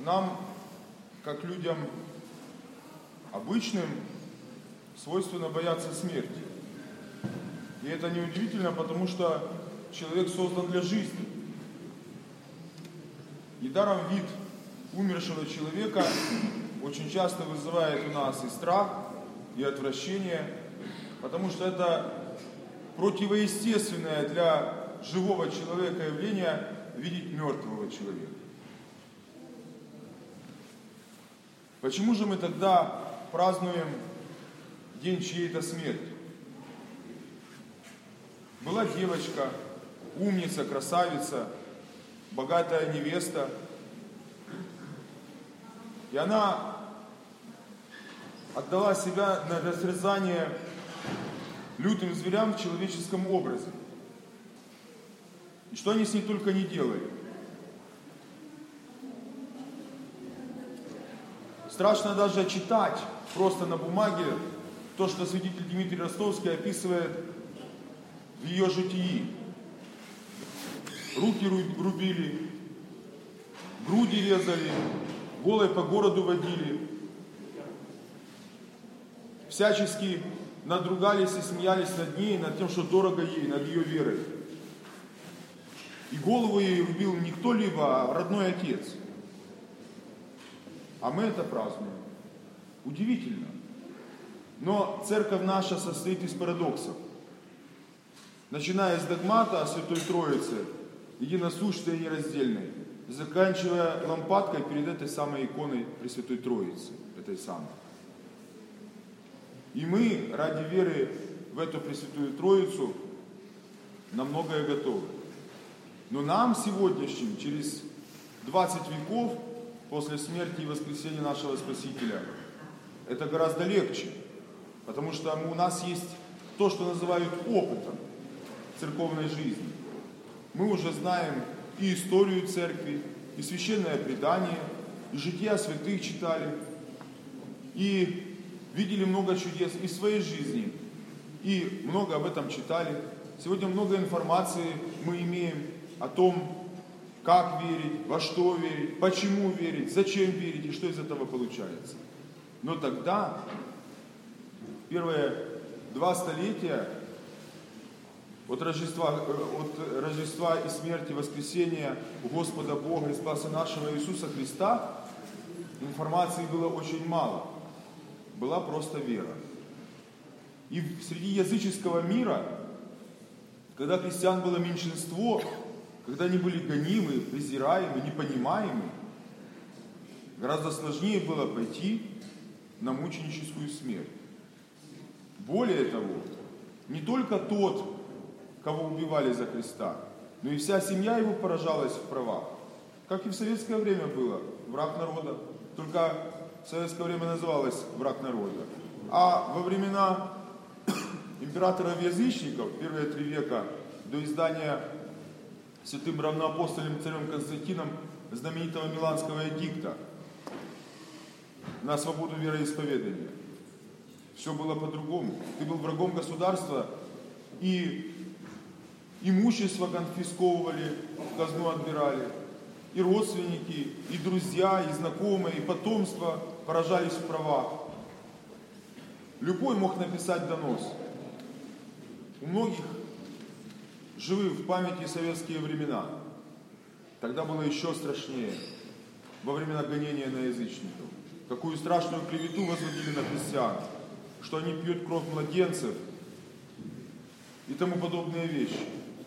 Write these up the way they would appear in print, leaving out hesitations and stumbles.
нам, как людям обычным, свойственно бояться смерти. И это неудивительно, потому что человек создан для жизни. Недаром вид умершего человека очень часто вызывает у нас и страх, и отвращение, потому что это противоестественное для живого человека явление видеть мертвого человека. Почему же мы тогда празднуем день чьей-то смерти? Была девочка, умница, красавица, богатая невеста, и она отдала себя на растерзание лютым зверям в человеческом образе. И что они с ней только не делали. Страшно даже читать просто на бумаге то, что святитель Дмитрий Ростовский описывает в ее житии. Руки рубили, груди резали, голой по городу водили. Всячески надругались и смеялись над ней, над тем, что дорого ей, над ее верой. И голову ей рубил не кто-либо, а родной отец. А мы это празднуем. Удивительно. Но церковь наша состоит из парадоксов. Начиная с догмата о Святой Троице, единосущной и нераздельной, заканчивая лампадкой перед этой самой иконой Пресвятой Троицы, этой самой. И мы ради веры в эту Пресвятую Троицу на многое готовы. Но нам сегодняшним, через 20 веков после смерти и воскресения нашего Спасителя, это гораздо легче, потому что у нас есть то, что называют опытом церковной жизни. Мы уже знаем и историю церкви, и священное предание, и жития святых читали, и видели много чудес и в своей жизни, и много об этом читали. Сегодня много информации мы имеем о том, как верить, во что верить, почему верить, зачем верить и что из этого получается. Но тогда, первые 2 столетия от Рождества и смерти, воскресения у Господа Бога и Спаса нашего Иисуса Христа, информации было очень мало. Была просто вера. И среди языческого мира, когда христиан было меньшинство, когда они были гонимы, презираемы, непонимаемы, гораздо сложнее было пойти на мученическую смерть. Более того, не только тот, кого убивали за Христа, но и вся семья его поражалась в правах. Как и в советское время было, враг народа. Только в советское время называлось враг народа. А во времена императоров-язычников, первые 3 века, до издания святым равноапостольным царем Константином знаменитого Миланского эдикта на свободу вероисповедания, все было по-другому. Ты был врагом государства, и имущество конфисковывали, в казну отбирали, и родственники, и друзья, и знакомые, и потомство поражались в правах. Любой мог написать донос. У многих живы в памяти советские времена. Тогда было еще страшнее, во времена гонения на язычников. Какую страшную клевету возводили на христиан, что они пьют кровь младенцев и тому подобные вещи.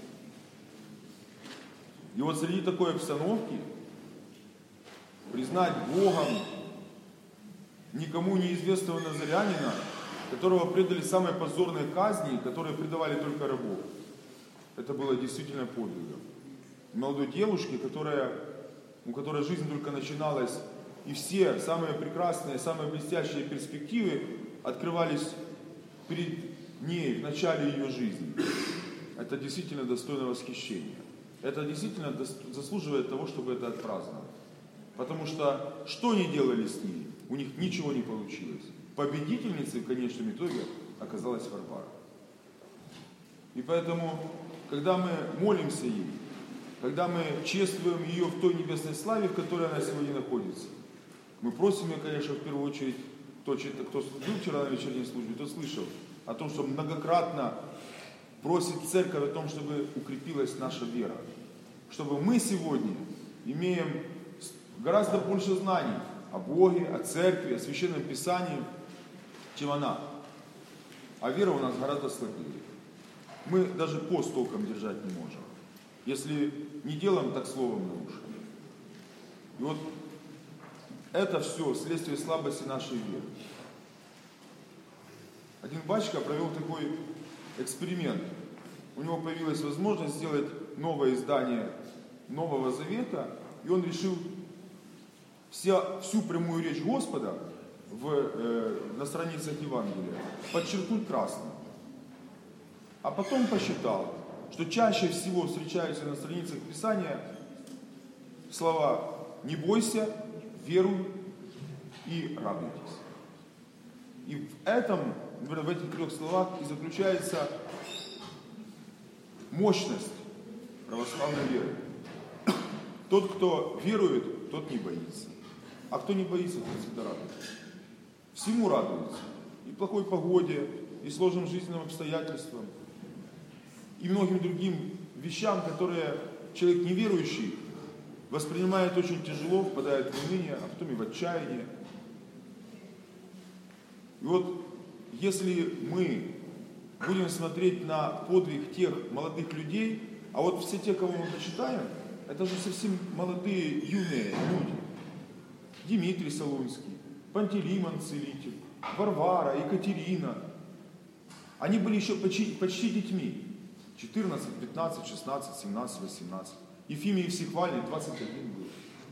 И вот среди такой обстановки признать Богом никому неизвестного назарянина, которого предали самой позорной казни, которые предавали только рабов, это было действительно подвигом. Молодой девушке, у которой жизнь только начиналась, и все самые прекрасные, самые блестящие перспективы открывались перед ней в начале ее жизни. Это действительно достойно восхищения. Это действительно заслуживает того, чтобы это отпраздновать. Потому что они делали с ней? У них ничего не получилось. Победительницей в конечном итоге оказалась Варвара. И поэтому, когда мы молимся ей, когда мы чествуем ее в той небесной славе, в которой она сегодня находится. Мы просим ее, конечно, в первую очередь, кто был вчера на вечерней службе, тот слышал о том, что многократно просит церковь о том, чтобы укрепилась наша вера. Чтобы мы сегодня имеем гораздо больше знаний о Боге, о церкви, о Священном Писании, чем она. А вера у нас гораздо слабее. Мы даже пост толком держать не можем. Если не делом, так словом нарушим. И вот это все следствие слабости нашей веры. Один батюшка провел такой эксперимент. У него появилась возможность сделать новое издание Нового Завета, и он решил всю прямую речь Господа на страницах Евангелия подчеркнуть красным. А потом посчитал, что чаще всего встречаются на страницах Писания слова «не бойся», «веруй» и «радуйтесь». И в этих 3 словах и заключается мощность православной веры. Тот, кто верует, тот не боится. А кто не боится, тот всегда радуется. Всему радуется. И плохой погоде, и сложным жизненным обстоятельствам, и многим другим вещам, которые человек неверующий воспринимает очень тяжело, впадает в уныние, а потом и в отчаяние. И вот если мы будем смотреть на подвиг тех молодых людей, а вот все те, кого мы почитаем, это же совсем молодые, юные люди. Дмитрий Солунский, Пантелеймон Целитель, Варвара, Екатерина. Они были еще почти детьми. 14, 15, 16, 17, 18. Ефимий Всехвальный 21 был.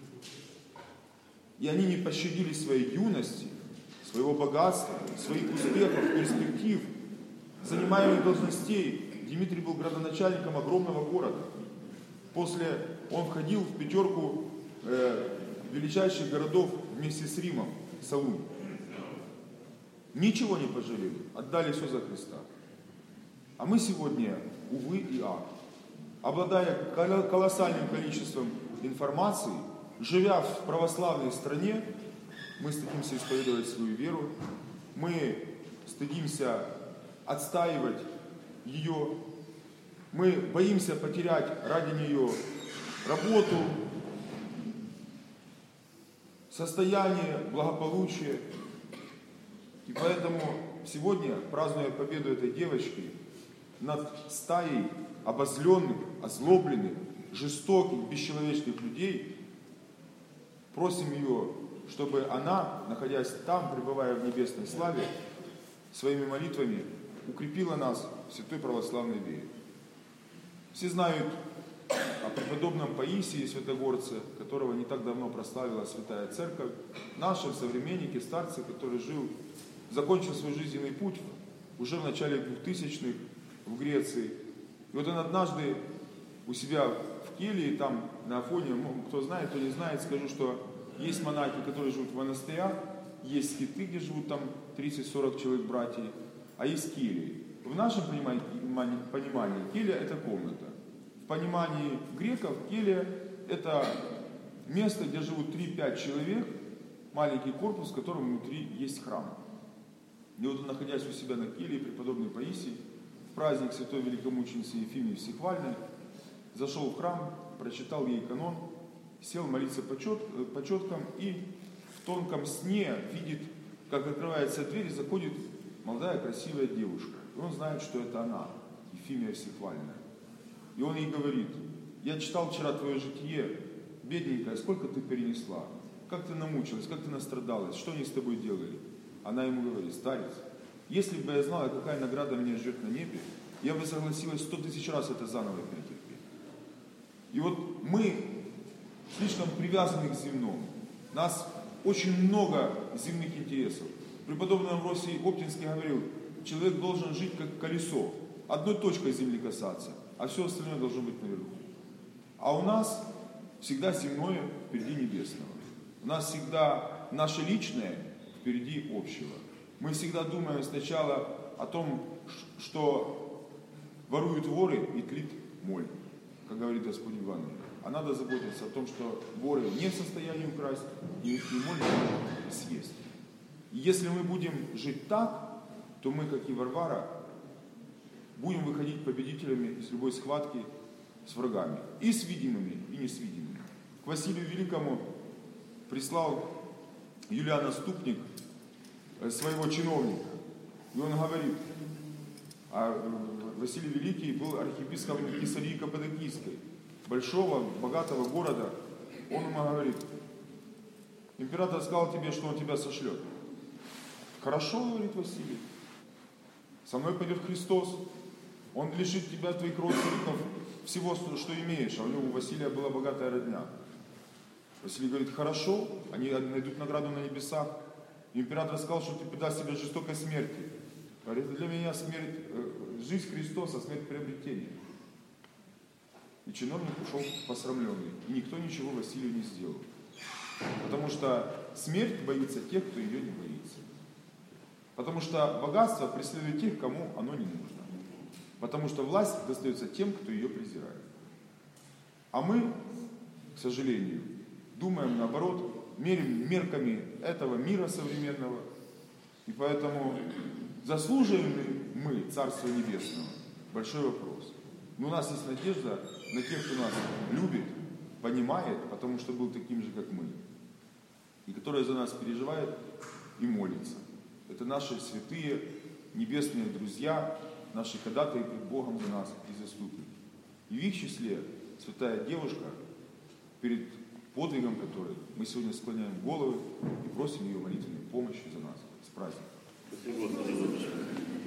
И они не пощадили своей юности, своего богатства, своих успехов, перспектив, занимаемых должностей. Дмитрий был градоначальником огромного города. Он входил в 5 величайших городов вместе с Римом, Солунь. Ничего не пожалели, отдали все за Христа. А мы сегодня, увы и ах, обладая колоссальным количеством информации, живя в православной стране, мы стыдимся исповедовать свою веру, мы стыдимся отстаивать ее, мы боимся потерять ради нее работу, состояние, благополучие. И поэтому сегодня, празднуя победу этой девочки над стаей обозленных, озлобленных, жестоких, бесчеловечных людей, просим ее, чтобы она, находясь там, пребывая в небесной славе, своими молитвами укрепила нас в святой православной вере. Все знают о преподобном Паисии Святогорце, которого не так давно прославила Святая Церковь, нашем современнике, старце, который закончил свой жизненный путь уже в начале 2000-х в Греции. И вот он однажды у себя в келье, там на Афоне, кто знает, кто не знает, скажу, что есть монахи, которые живут в монастырях, есть скиты, где живут там 30-40 человек братьев, а есть кельи. В нашем понимании келья – это комната. В понимании греков келья – это место, где живут 3-5 человек, маленький корпус, в котором внутри есть храм. И вот, находясь у себя на келье, преподобный Паисий в праздник святой великомученицы Ефимии Всехвальной зашел в храм, прочитал ей канон, сел молиться по четкам и в тонком сне видит, как открывается дверь и заходит молодая красивая девушка. И он знает, что это она, Ефимия Всехвальная. И он ей говорит: я читал вчера твое житие, бедненькая, сколько ты перенесла, как ты намучилась, как ты настрадалась, что они с тобой делали? Она ему говорит: старец, если бы я знала, какая награда меня ждет на небе, я бы согласилась 100 000 раз это заново перетерпеть. И вот мы слишком привязаны к земному. У нас очень много земных интересов. Преподобный Амвросий Оптинский говорил: человек должен жить как колесо, одной точкой земли касаться, а все остальное должно быть наверху. А у нас всегда земное впереди небесного. У нас всегда наше личное впереди общего. Мы всегда думаем сначала о том, что воруют воры и тлит моль, как говорит Господь Евангелие. а надо заботиться о том, что воры не в состоянии украсть и не могут съесть. И если мы будем жить так, то мы, как и Варвара, будем выходить победителями из любой схватки с врагами. И с видимыми, и не с видимыми. К Василию Великому прислал Юлиан Отступник своего чиновника. И он говорит, а Василий Великий был архиепископом Кесарии Каппадокийской, большого, богатого города. Он ему говорит, император сказал тебе, что он тебя сошлет. Хорошо, говорит Василий, со мной пойдет Христос, он лишит тебя, твоих родственников, всего, что имеешь. А у него, у Василия, была богатая родня. Василий говорит, хорошо, они найдут награду на небесах. Император сказал, что ты предаст себя жестокой смерти. Говорит, для меня смерть, жизнь Христос, а смерть приобретение. И чиновник ушел посрамленный. И никто ничего Василию не сделал. Потому что смерть боится тех, кто ее не боится. Потому что богатство преследует тех, кому оно не нужно. Потому что власть достается тем, кто ее презирает. А мы, к сожалению, думаем наоборот, мерим мерками этого мира современного. И поэтому заслуживаем ли мы Царства Небесного? Большой вопрос. Но у нас есть надежда на тех, кто нас любит, понимает, потому что был таким же, как мы. И который за нас переживает и молится. Это наши святые небесные друзья, наши ходатаи пред Богом за нас и заступники. И в их числе святая девушка, перед подвигом которой мы сегодня склоняем головы и просим ее молитвенной помощи за нас. С праздником!